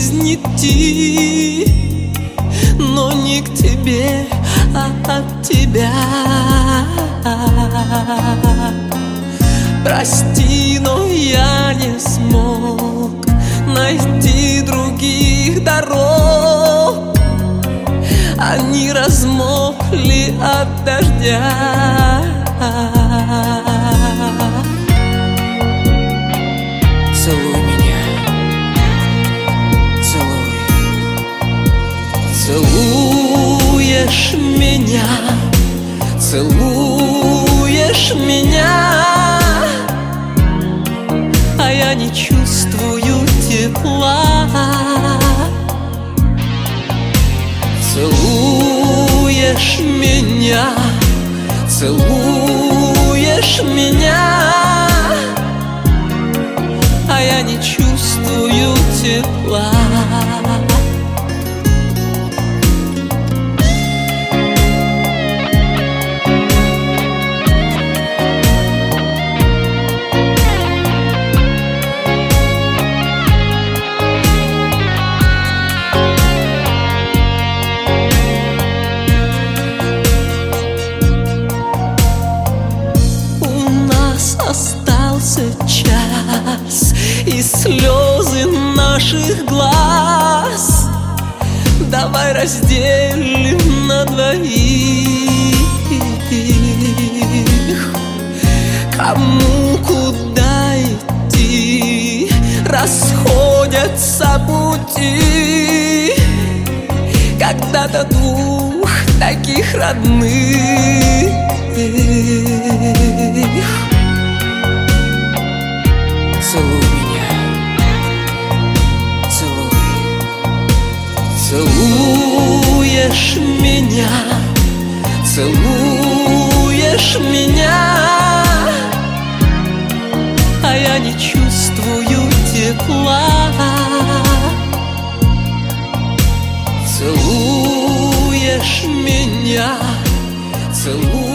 жизнь идти, но не к тебе, а от тебя. Прости, но я не смог найти других дорог. Они размокли от дождя. Целуй меня, целуй. Целуешь меня, целуешь меня, а я не чувствую тепла. Целуешь меня, целуешь меня, а я не чувствую тепла. Остался час, и слезы наших глаз давай разделим на двоих. Кому куда идти, расходятся пути. Когда-то двух таких родных. Целуй меня, целуй. Целуешь меня, целуешь меня, а я не чувствую тепла. Целуешь меня, целуешь.